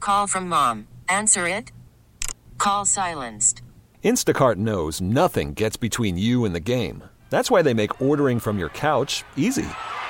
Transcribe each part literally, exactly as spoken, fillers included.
Call from mom. Answer it. Call silenced. Instacart knows nothing gets between you and the game. That's why they make ordering from your couch easy.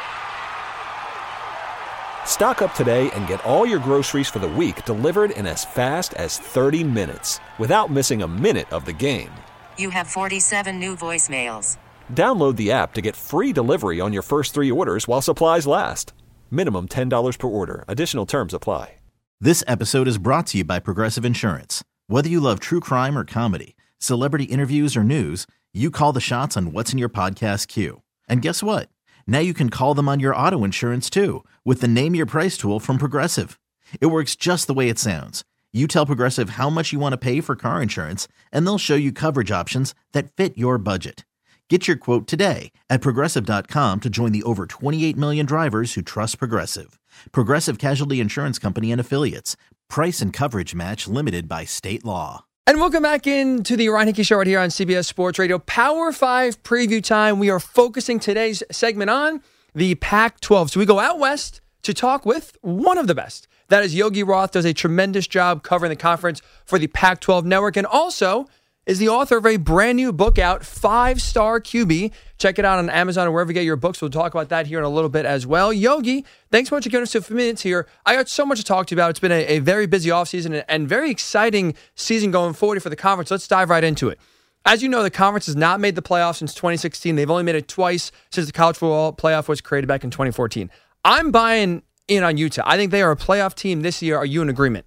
Stock up today and get all your groceries for the week delivered in as fast as thirty minutes without missing a minute of the game. You have forty-seven new voicemails. Download the app to get free delivery on your first three orders while supplies last. Minimum ten dollars per order. Additional terms apply. This episode is brought to you by Progressive Insurance. Whether you love true crime or comedy, celebrity interviews or news, you call the shots on what's in your podcast queue. And guess what? Now you can call them on your auto insurance too with the Name Your Price tool from Progressive. It works just the way it sounds. You tell Progressive how much you want to pay for car insurance, and they'll show you coverage options that fit your budget. Get your quote today at Progressive dot com to join the over twenty-eight million drivers who trust Progressive. Progressive Casualty Insurance Company and Affiliates. Price and coverage match limited by state law. And welcome back into the Ryan Hickey Show right here on C B S Sports Radio. Power five preview time. We are focusing today's segment on the Pac twelve. So we go out west to talk with one of the best. That is Yogi Roth, does a tremendous job covering the conference for the Pac twelve Network, and also is the author of a brand new book out, Five Star Q B. Check it out on Amazon or wherever you get your books. We'll talk about that here in a little bit as well. Yogi, thanks so much for giving us a few minutes here. I got so much to talk to you about. It's been a, a very busy offseason and very exciting season going forward for the conference. Let's dive right into it. As you know, the conference has not made the playoffs since twenty sixteen. They've only made it twice since the college football playoff was created back in twenty fourteen. I'm buying in on Utah. I think they are a playoff team this year. Are you in agreement?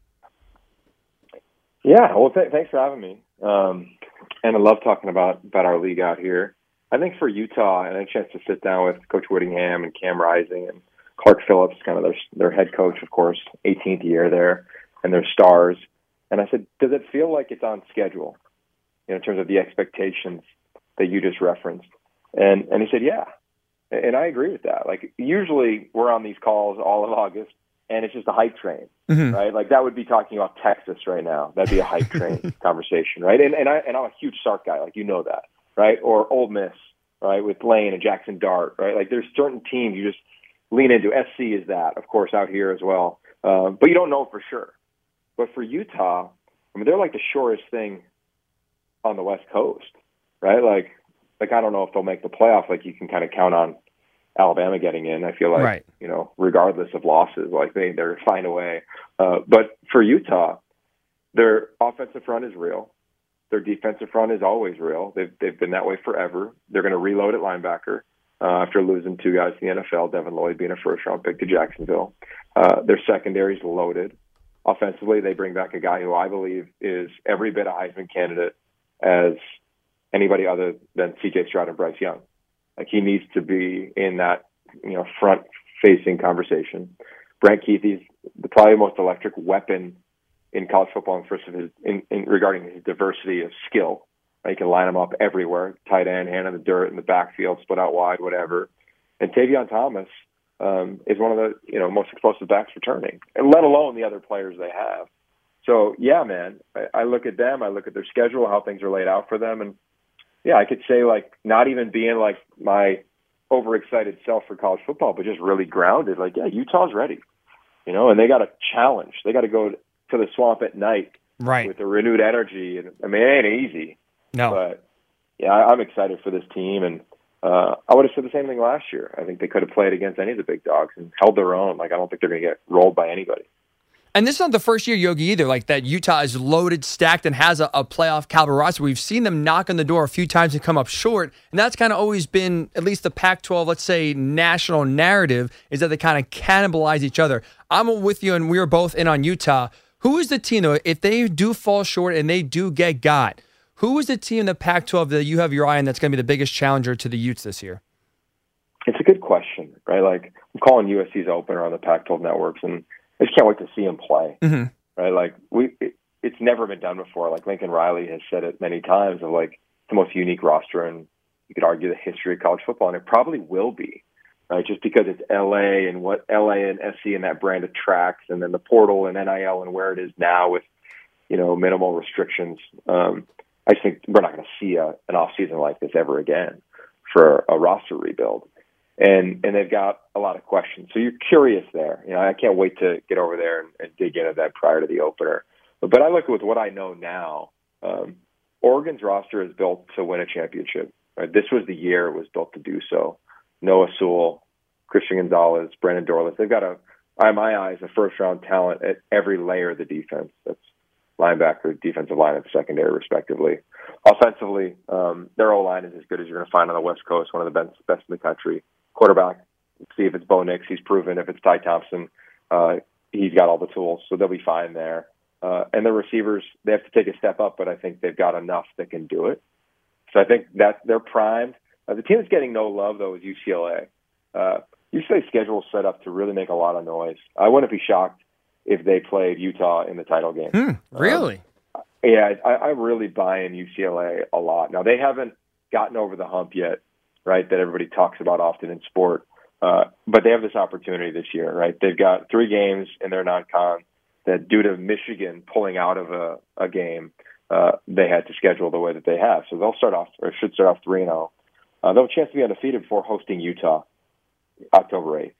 Yeah, well, th- thanks for having me. Um, and I love talking about, about our league out here. I think for Utah, I had a chance to sit down with Coach Whittingham and Cam Rising and Clark Phillips, kind of their, their head coach, of course, eighteenth year there, and their stars. And I said, does it feel like it's on schedule, you know, in terms of the expectations that you just referenced? And and he said, yeah. And I agree with that. Like, usually we're on these calls all of August, and it's just a hype train, mm-hmm. right? Like, that would be talking about Texas right now. That'd be a hype train conversation, right? And and, I, and I'm a huge Sark guy, like, you know that, right? Or Ole Miss, right, with Lane and Jackson Dart, right? Like, there's certain teams you just lean into. S C is that, of course, out here as well. Uh, but you don't know for sure. But for Utah, I mean, they're like the shortest thing on the West Coast, right? Like, like I don't know if they'll make the playoff. Like, you can kind of count on Alabama getting in. I feel like, right. you know, regardless of losses, like they, they're find a way. Uh, but for Utah, their offensive front is real. Their defensive front is always real. They've, they've been that way forever. They're going to reload at linebacker uh, after losing two guys in the N F L, Devin Lloyd being a first-round pick to Jacksonville. Uh, their secondary is loaded. Offensively, they bring back a guy who I believe is every bit a Heisman candidate as anybody other than C J Stroud and Bryce Young. Like, he needs to be in that, you know, front-facing conversation. Brant Kuithe's the probably most electric weapon in college football in first of his in, in regarding his diversity of skill. Right? You can line him up everywhere: tight end, hand in the dirt, in the backfield, split out wide, whatever. And Tavion Thomas um, is one of the you know most explosive backs returning, and let alone the other players they have. So yeah, man, I, I look at them, I look at their schedule, how things are laid out for them, and yeah, I could say, like, not even being like my overexcited self for college football, but just really grounded. Like, yeah, Utah's ready, you know, and they got a challenge. They got to go to the Swamp at night, right, with a renewed energy. And I mean, it ain't easy. No, but yeah, I, I'm excited for this team, and uh, I would have said the same thing last year. I think they could have played against any of the big dogs and held their own. Like, I don't think they're going to get rolled by anybody. And this is not the first year, Yogi, either, like that Utah is loaded, stacked, and has a, a playoff caliber roster. We've seen them knock on the door a few times and come up short, and that's kind of always been, at least the Pac twelve, let's say, national narrative, is that they kind of cannibalize each other. I'm with you, and we are both in on Utah. Who is the team, though, if they do fall short and they do get got, who is the team in the Pac twelve that you have your eye on that's going to be the biggest challenger to the Utes this year? It's a good question, right? Like, I'm calling U S C's opener on the Pac twelve networks, and I just can't wait to see him play, mm-hmm. right? Like, we, it, it's never been done before. Like, Lincoln Riley has said it many times of, like, the most unique roster, and you could argue the history of college football, and it probably will be, right? Just because it's L A and what L A and S C and that brand attracts, and then the portal and N I L and where it is now with, you know, minimal restrictions. Um, I just think we're not going to see a, an off season like this ever again for a roster rebuild. and and they've got a lot of questions. So you're curious there. You know, I can't wait to get over there and, and dig into that prior to the opener. But, but I look with what I know now. Um, Oregon's roster is built to win a championship. Right? This was the year it was built to do so. Noah Sewell, Christian Gonzalez, Brandon Dorlus. They've got a, in my eyes, a first-round talent at every layer of the defense. That's linebacker, defensive line, and secondary, respectively. Offensively, um, their O-line is as good as you're going to find on the West Coast, one of the best, best in the country. Quarterback, see if it's Bo Nix, he's proven. If it's Ty Thompson, uh, he's got all the tools, so they'll be fine there. Uh, and the receivers, they have to take a step up, but I think they've got enough that can do it. So I think that they're primed. Uh, the team that's getting no love, though, is U C L A. Uh, U C L A's schedule is set up to really make a lot of noise. I wouldn't be shocked if they played Utah in the title game. Hmm, really? Um, yeah, I, I'm really buying U C L A a lot. Now, they haven't gotten over the hump yet, right, that everybody talks about often in sport. Uh, but they have this opportunity this year, right? They've got three games in their non-con that due to Michigan pulling out of a, a game, uh, they had to schedule the way that they have. So they'll start off, or should start off three and oh. Uh, they'll have a chance to be undefeated before hosting Utah October eighth.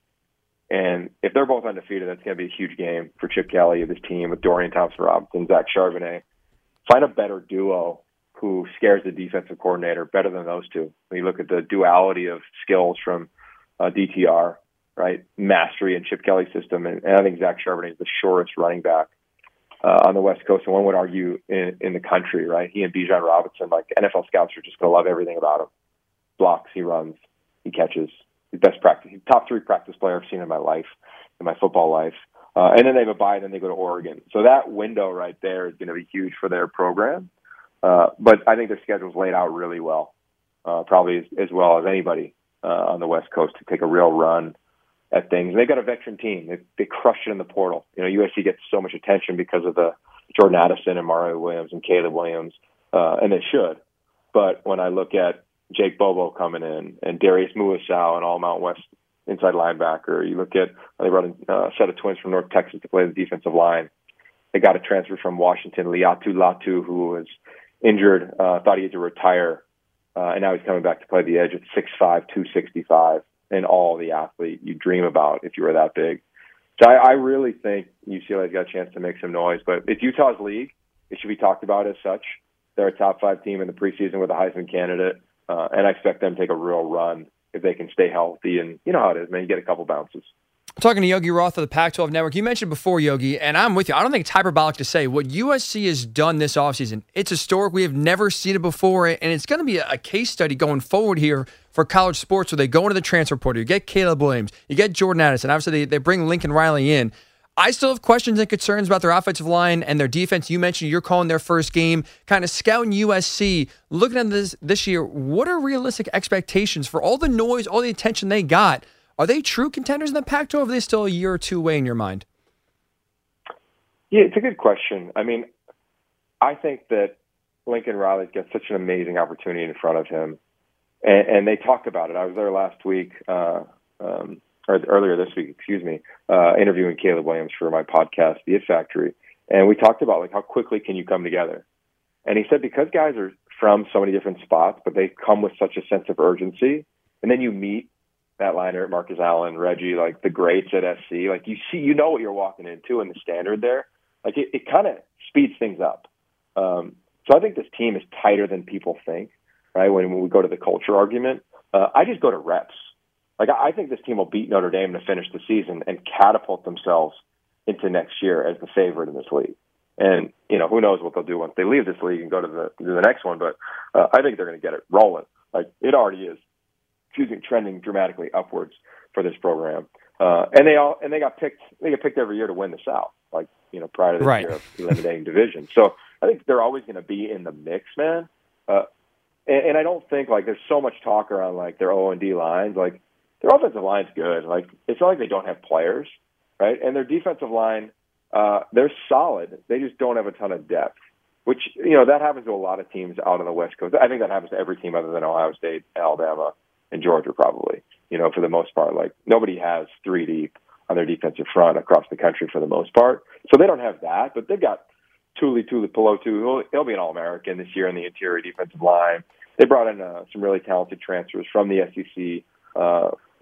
And if they're both undefeated, that's going to be a huge game for Chip Kelly and this team with Dorian Thompson-Robinson, Zach Charbonnet. Find a better duo who scares the defensive coordinator better than those two. When you look at the duality of skills from uh, D T R, right, mastery and Chip Kelly's system, and, and I think Zach Charbonnet is the shortest running back uh, on the West Coast, and one would argue in, in the country, right? He and Bijan Robinson, like N F L scouts are just going to love everything about him. Blocks, he runs, he catches. He's best practice, he's top three practice player I've seen in my life, in my football life. Uh, and then they have a bye, and then they go to Oregon. So that window right there is going to be huge for their program. Uh, but I think their schedule's laid out really well, uh, probably as, as well as anybody uh, on the West Coast to take a real run at things. And they've got a veteran team. They, they crushed it in the portal. You know, U S C gets so much attention because of the Jordan Addison and Mario Williams and Caleb Williams, uh, and they should. But when I look at Jake Bobo coming in and Darius Muasau and all Mount West inside linebacker, you look at, they brought in a set of twins from North Texas to play the defensive line. They got a transfer from Washington, Liatu Latu, who was injured, uh, thought he had to retire, uh, and now he's coming back to play the edge at six five, two sixty-five, and all the athlete you dream about if you were that big. So I, I really think U C L A's got a chance to make some noise, but it's Utah's league. It should be talked about as such. They're a top five team in the preseason with a Heisman candidate, uh, and I expect them to take a real run if they can stay healthy. And you know how it is, man. You get a couple bounces. Talking to Yogi Roth of the Pac twelve Network, you mentioned before, Yogi, and I'm with you. I don't think it's hyperbolic to say what U S C has done this offseason. It's historic. We have never seen it before, and it's going to be a case study going forward here for college sports where they go into the transfer portal. You get Caleb Williams. You get Jordan Addison. Obviously, they, they bring Lincoln Riley in. I still have questions and concerns about their offensive line and their defense. You mentioned you're calling their first game, kind of scouting U S C. Looking at this this year, what are realistic expectations for all the noise, all the attention they got? Are they true contenders in the Pac twelve, or are they still a year or two away in your mind? Yeah, it's a good question. I mean, I think that Lincoln Riley's got such an amazing opportunity in front of him. And, and they talked about it. I was there last week, uh, um, or earlier this week, excuse me, uh, interviewing Caleb Williams for my podcast, The It Factory. And we talked about, like, how quickly can you come together? And he said because guys are from so many different spots, but they come with such a sense of urgency, and then you meet Matt Leinart, Marcus Allen, Reggie, like the greats at S C, like you see, you know what you're walking into and the standard there. Like it, it kind of speeds things up. Um, so I think this team is tighter than people think, right? When, when we go to the culture argument, uh, I just go to reps. Like I, I think this team will beat Notre Dame to finish the season and catapult themselves into next year as the favorite in this league. And, you know, who knows what they'll do once they leave this league and go to the, to the next one. But uh, I think they're going to get it rolling. Like it already is. Excuse me, trending dramatically upwards for this program, uh, and they all and they got picked. They get picked every year to win the South, like you know, prior to this right. year of eliminating division. So I think they're always going to be in the mix, man. Uh, and, and I don't think like there's so much talk around like their O and D lines. Like their offensive line's good. Like it's not like they don't have players, right? And their defensive line, uh, they're solid. They just don't have a ton of depth. Which you know that happens to a lot of teams out on the West Coast. I think that happens to every team other than Ohio State, Alabama, and Georgia probably, you know, for the most part. Like, nobody has three deep on their defensive front across the country for the most part. So they don't have that, but they've got Tuli Tuli Pelotu. He'll, he'll be an All-American this year in the interior defensive line. They brought in uh, some really talented transfers from the S E C, uh,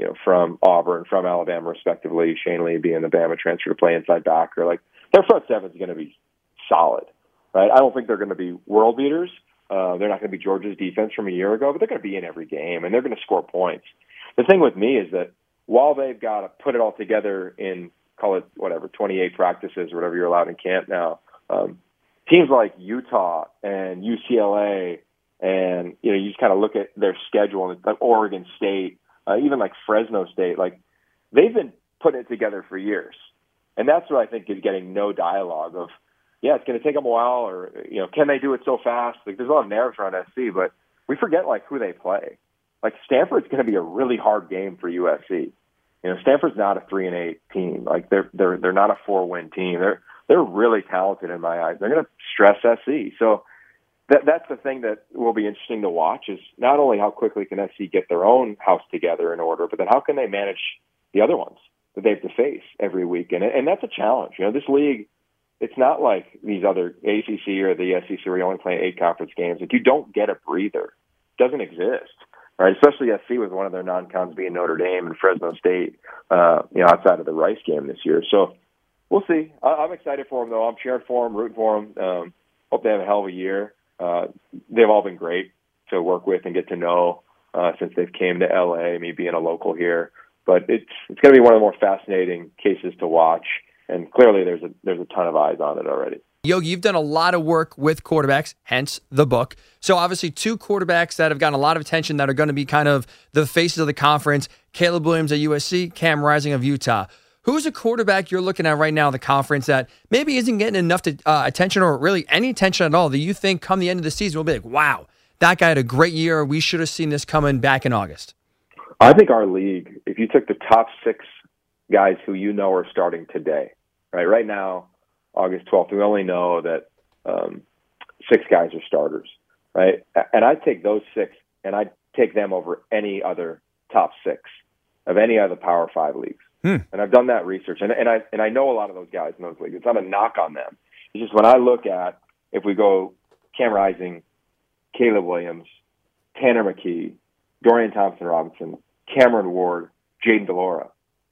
you know, from Auburn, from Alabama, respectively. Shane Lee being the Bama transfer to play inside backer. Like, their front seven is going to be solid, right? I don't think they're going to be world beaters. Uh, they're not going to be Georgia's defense from a year ago, but they're going to be in every game, and they're going to score points. The thing with me is that while they've got to put it all together in, call it, whatever, twenty-eight practices or whatever you're allowed in camp now, um, teams like Utah and U C L A and, you know, you just kind of look at their schedule, and like Oregon State, uh, even like Fresno State, like they've been putting it together for years. And that's what I think is getting no dialogue of, yeah, it's going to take them a while, or, you know, can they do it so fast? Like, there's a lot of narratives around S C, but we forget, like, who they play. Like, Stanford's going to be a really hard game for U S C. You know, Stanford's not a three and eight team. Like, they're they're they're not a four win team. They're they're really talented in my eyes. They're going to stress S C. So that that's the thing that will be interesting to watch, is not only how quickly can S C get their own house together in order, but then how can they manage the other ones that they have to face every week. And and that's a challenge. You know, this league, it's not like these other A C C or the S E C where you only play eight conference games. Like, you don't get a breather. It doesn't exist, right? Especially S C with one of their non-cons being Notre Dame and Fresno State, uh, you know, outside of the Rice game this year. So we'll see. I, I'm excited for them, though. I'm cheering for them, rooting for them. Um, hope they have a hell of a year. Uh, they've all been great to work with and get to know uh, since they've came to L A, me being a local here. But it's it's going to be one of the more fascinating cases to watch. And clearly, there's a there's a ton of eyes on it already. Yogi, you've done a lot of work with quarterbacks, hence the book. So obviously, two quarterbacks that have gotten a lot of attention that are going to be kind of the faces of the conference: Caleb Williams at U S C, Cam Rising of Utah. Who's a quarterback you're looking at right now in the conference that maybe isn't getting enough to, uh, attention, or really any attention at all, that you think come the end of the season will be like, wow, that guy had a great year. We should have seen this coming back in August? I think our league, if you took the top six guys who you know are starting today, right? Right now, August twelfth, we only know that um, six guys are starters, right? And I'd take those six, and I'd take them over any other top six of any other Power Five leagues. Hmm. And I've done that research, and, and I and I know a lot of those guys in those leagues. It's not a knock on them. It's just when I look at, if we go Cam Rising, Caleb Williams, Tanner McKee, Dorian Thompson-Robinson, Cameron Ward, Jaden DeLora,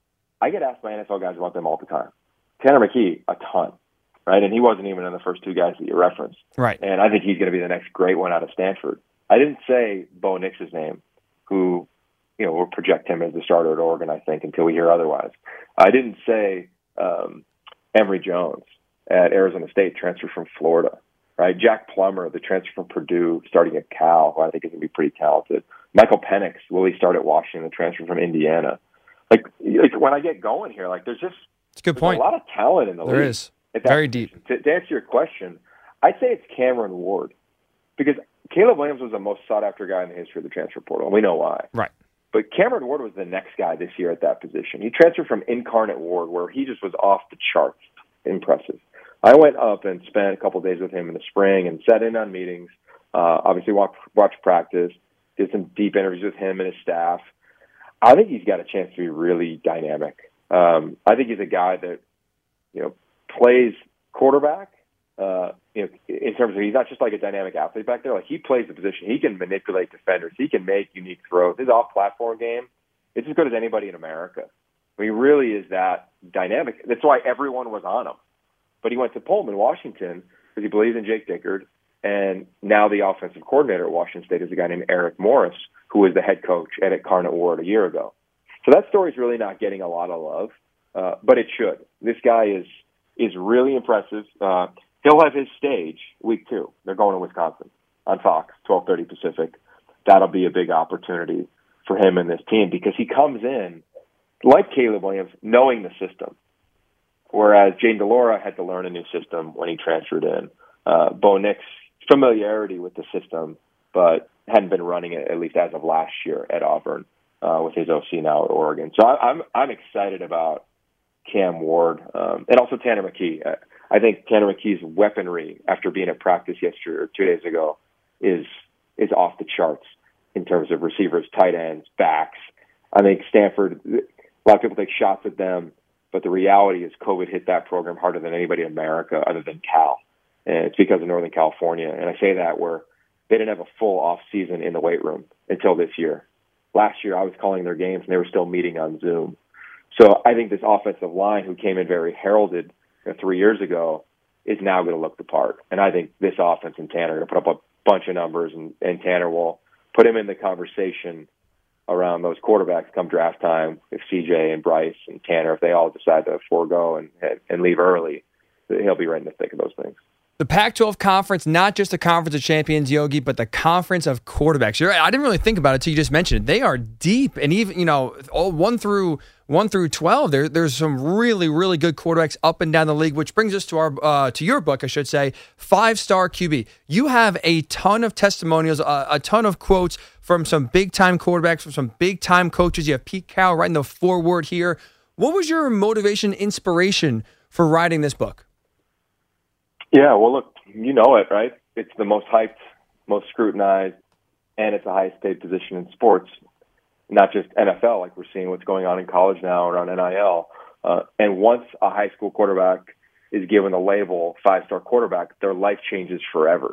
I get asked by N F L guys about them all the time. Tanner McKee, a ton, right? And he wasn't even in the first two guys that you referenced. Right. And I think he's going to be the next great one out of Stanford. I didn't say Bo Nix's name, who, you know, we'll project him as the starter at Oregon, I think, until we hear otherwise. I didn't say um, Emory Jones at Arizona State, transfer from Florida, right? Jack Plummer, the transfer from Purdue, starting at Cal, who I think is going to be pretty talented. Michael Penix, will he start at Washington, the transfer from Indiana? Like, like when I get going here, like there's just it's a good point. a lot of talent in the there league. There is. That, Very deep. To, to answer your question, I'd say it's Cameron Ward, because Caleb Williams was the most sought-after guy in the history of the transfer portal, and we know why. Right. But Cameron Ward was the next guy this year at that position. He transferred from Incarnate Ward, where he just was off the charts impressive. I went up and spent a couple of days with him in the spring and sat in on meetings, uh, obviously watched watch practice, did some deep interviews with him and his staff. I think he's got a chance to be really dynamic. Um, I think he's a guy that, you know, plays quarterback, uh, you know, in terms of he's not just like a dynamic athlete back there. Like, he plays the position. He can manipulate defenders. He can make unique throws. His off-platform game, it's as good as anybody in America. I mean, he really is that dynamic. That's why everyone was on him. But he went to Pullman, Washington, because he believes in Jake Dickard. And now the offensive coordinator at Washington State is a guy named Eric Morris, who was the head coach at Incarnate Ward a year ago. So that story's really not getting a lot of love, uh, but it should. This guy is is really impressive. Uh, he'll have his stage week two. They're going to Wisconsin on Fox, twelve thirty Pacific. That'll be a big opportunity for him and this team, because he comes in, like Caleb Williams, knowing the system, whereas Jaden DeLora had to learn a new system when he transferred in. Uh, Bo Nix, familiarity with the system, but hadn't been running it, at least as of last year at Auburn, uh, with his O C now at Oregon. So I, I'm I'm excited about Cam Ward, um, and also Tanner McKee. I, I think Tanner McKee's weaponry after being at practice yesterday or two days ago is is off the charts in terms of receivers, tight ends, backs. I think Stanford, a lot of people take shots at them, but the reality is COVID hit that program harder than anybody in America other than Cal. And it's because of Northern California. And I say that where they didn't have a full off season in the weight room until this year. last year I was calling their games and they were still meeting on Zoom. So I think this offensive line, who came in very heralded you know, three years ago, is now going to look the part. And I think this offense and Tanner are going to put up a bunch of numbers, and, and Tanner will put him in the conversation around those quarterbacks come draft time. If C J and Bryce and Tanner, if they all decide to forego and, and leave early, he'll be right in the thick of those things. The Pac twelve conference, not just the conference of champions, Yogi, but the conference of quarterbacks. You're, I didn't really think about it until you just mentioned it. They are deep, and even you know, all one through one through twelve. There, there's some really, really good quarterbacks up and down the league. Which brings us to our uh, to your book, I should say, Five Star Q B. You have a ton of testimonials, uh, a ton of quotes from some big time quarterbacks, from some big time coaches. You have Pete Carroll writing the foreword here. What was your motivation, inspiration for writing this book? Yeah, well, look, you know it, right? It's the most hyped, most scrutinized, and it's the highest paid position in sports, not just N F L, like we're seeing what's going on in college now around N I L. Uh, and once a high school quarterback is given the label five-star quarterback, their life changes forever.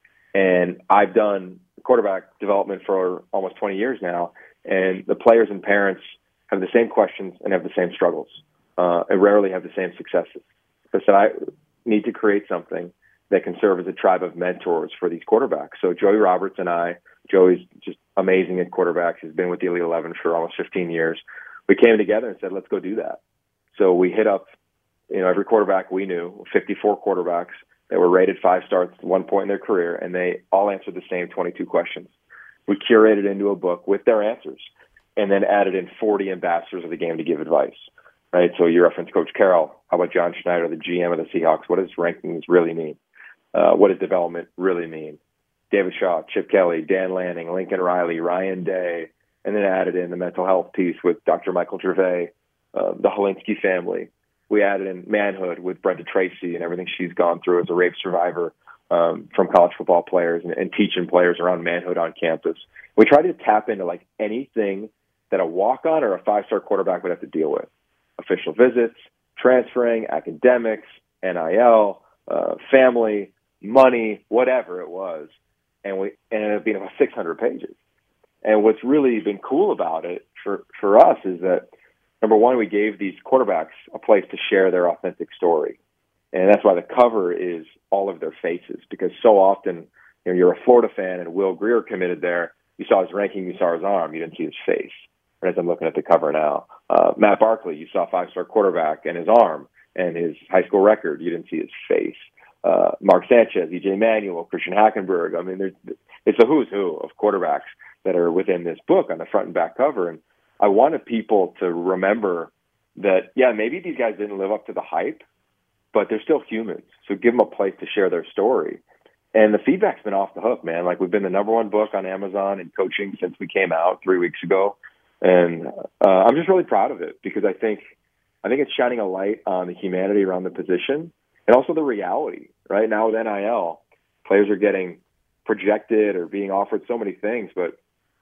And I've done quarterback development for almost twenty years now, and the players and parents have the same questions and have the same struggles, uh, and rarely have the same successes. So I said, I need to create something that can serve as a tribe of mentors for these quarterbacks. So Joey Roberts and I, Joey's just amazing at quarterbacks. He's been with the Elite eleven for almost fifteen years. We came together and said, let's go do that. So we hit up, you know, every quarterback we knew, fifty-four quarterbacks that were rated five stars at one point in their career, and they all answered the same twenty-two questions. We curated into a book with their answers and then added in forty ambassadors of the game to give advice. Right, so you referenced Coach Carroll. How about John Schneider, the G M of the Seahawks? What does rankings really mean? Uh, what does development really mean? David Shaw, Chip Kelly, Dan Lanning, Lincoln Riley, Ryan Day, and then added in the mental health piece with Doctor Michael Gervais, uh, the Holinsky family. We added in manhood with Brenda Tracy and everything she's gone through as a rape survivor um, from college football players and, and teaching players around manhood on campus. We tried to tap into like anything that a walk-on or a five-star quarterback would have to deal with. Official visits, transferring, academics, N I L, uh, family, money, whatever it was. And we and it ended up being about six hundred pages. And what's really been cool about it for, for us is that, number one, we gave these quarterbacks a place to share their authentic story. And that's why the cover is all of their faces, because so often, you know, you're a Florida fan and Will Grier committed there. You saw his ranking, you saw his arm, you didn't see his face. As I'm looking at the cover now. Uh, Matt Barkley, you saw five-star quarterback and his arm and his high school record. You didn't see his face. Uh, Mark Sanchez, E J Manuel, Christian Hackenberg. I mean, there's, it's a who's who of quarterbacks that are within this book on the front and back cover. And I wanted people to remember that, yeah, maybe these guys didn't live up to the hype, but they're still humans. So give them a place to share their story. And the feedback's been off the hook, man. Like, we've been the number one book on Amazon in coaching since we came out three weeks ago. And uh, I'm just really proud of it because I think I think it's shining a light on the humanity around the position and also the reality. Right now with N I L, players are getting projected or being offered so many things, but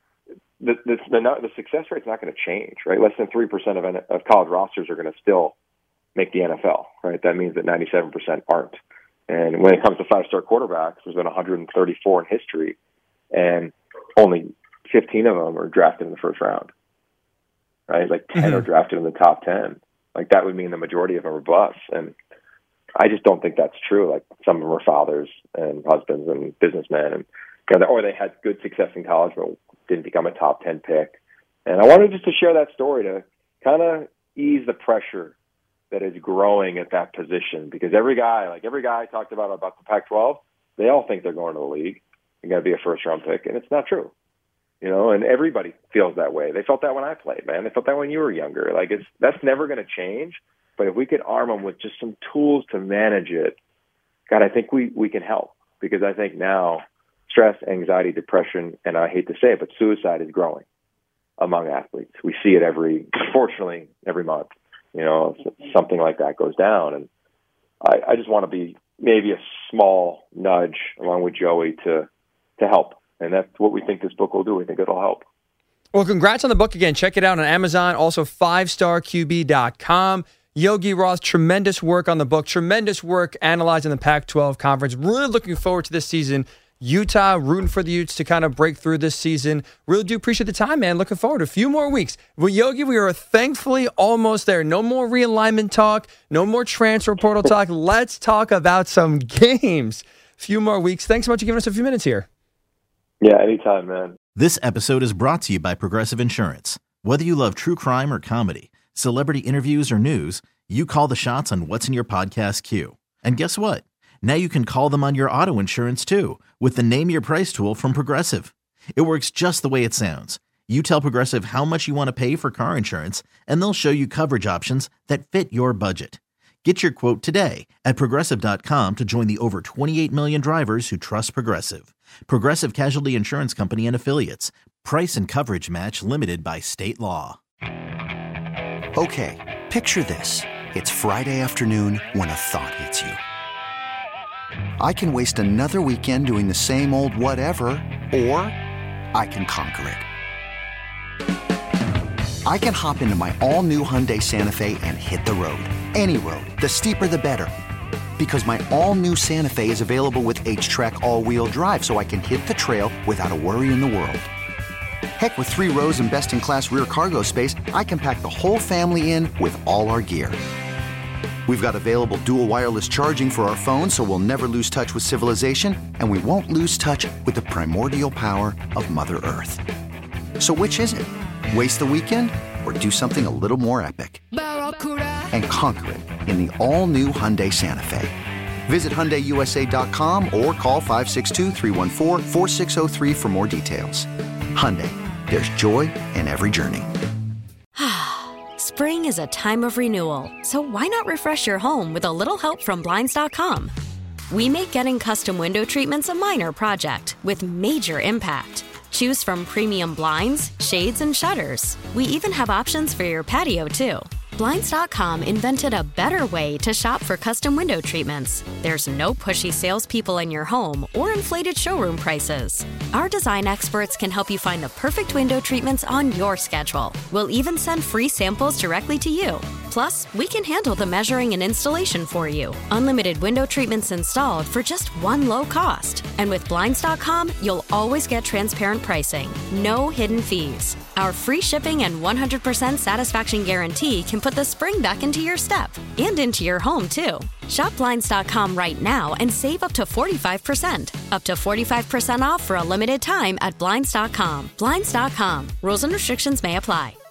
the the, the, the success rate's not going to change. Right, less than three percent of of college rosters are going to still make the N F L. Right, that means that ninety-seven percent aren't. And when it comes to five-star quarterbacks, there's been one hundred thirty-four in history, and only fifteen of them are drafted in the first round. Right, like ten mm-hmm. are drafted in the top ten. Like that would mean the majority of them are busts, and I just don't think that's true. Like some of them are fathers and husbands and businessmen, and you know, or they had good success in college but didn't become a top ten pick. And I wanted just to share that story to kind of ease the pressure that is growing at that position, because every guy, like every guy I talked about about the Pac twelve, they all think they're going to the league. They're going to be a first round pick, and it's not true. You know, and everybody feels that way. They felt that when I played, man. They felt that when you were younger. Like, it's that's never going to change. But if we could arm them with just some tools to manage it, God, I think we, we can help. Because I think now stress, anxiety, depression, and I hate to say it, but suicide is growing among athletes. We see it every, unfortunately, every month. You know, something like that goes down. And I, I just want to be maybe a small nudge along with Joey to to help. And that's what we think this book will do. We think it'll help. Well, congrats on the book again. Check it out on Amazon, also five star Q B dot com. Yogi Roth, tremendous work on the book, tremendous work analyzing the Pac twelve conference. Really looking forward to this season. Utah, rooting for the Utes to kind of break through this season. Really do appreciate the time, man. Looking forward to a few more weeks. Well, Yogi, we are thankfully almost there. No more realignment talk, no more transfer portal talk. Let's talk about some games. A few more weeks. Thanks so much for giving us a few minutes here. Yeah, anytime, man. This episode is brought to you by Progressive Insurance. Whether you love true crime or comedy, celebrity interviews or news, you call the shots on what's in your podcast queue. And guess what? Now you can call them on your auto insurance too with the Name Your Price tool from Progressive. It works just the way it sounds. You tell Progressive how much you want to pay for car insurance, and they'll show you coverage options that fit your budget. Get your quote today at Progressive dot com to join the over twenty-eight million drivers who trust Progressive. Progressive Casualty Insurance Company and Affiliates. Price and coverage match limited by state law. Okay, picture this. It's Friday afternoon when a thought hits you. I can waste another weekend doing the same old whatever, or I can conquer it. I can hop into my all-new Hyundai Santa Fe and hit the road. Any road. The steeper, the better. Because my all-new Santa Fe is available with H-Track all-wheel drive, so I can hit the trail without a worry in the world. Heck, with three rows and best-in-class rear cargo space, I can pack the whole family in with all our gear. We've got available dual wireless charging for our phones, so we'll never lose touch with civilization, and we won't lose touch with the primordial power of Mother Earth. So which is it? Waste the weekend or do something a little more epic? And conquer it in the all-new Hyundai Santa Fe. Visit Hyundai U S A dot com or call five six two, three one four, four six zero three for more details. Hyundai, there's joy in every journey. Spring is a time of renewal, so why not refresh your home with a little help from Blinds dot com? We make getting custom window treatments a minor project with major impact. Choose from premium blinds, shades, and shutters. We even have options for your patio, too. Blinds dot com invented a better way to shop for custom window treatments. There's no pushy salespeople in your home or inflated showroom prices. Our design experts can help you find the perfect window treatments on your schedule. We'll even send free samples directly to you. Plus, we can handle the measuring and installation for you. Unlimited window treatments installed for just one low cost. And with Blinds dot com, you'll always get transparent pricing. No hidden fees. Our free shipping and one hundred percent satisfaction guarantee can put the spring back into your step and into your home, too. Shop Blinds dot com right now and save up to forty-five percent. Up to forty-five percent off for a limited time at Blinds dot com. Blinds dot com. Rules and restrictions may apply.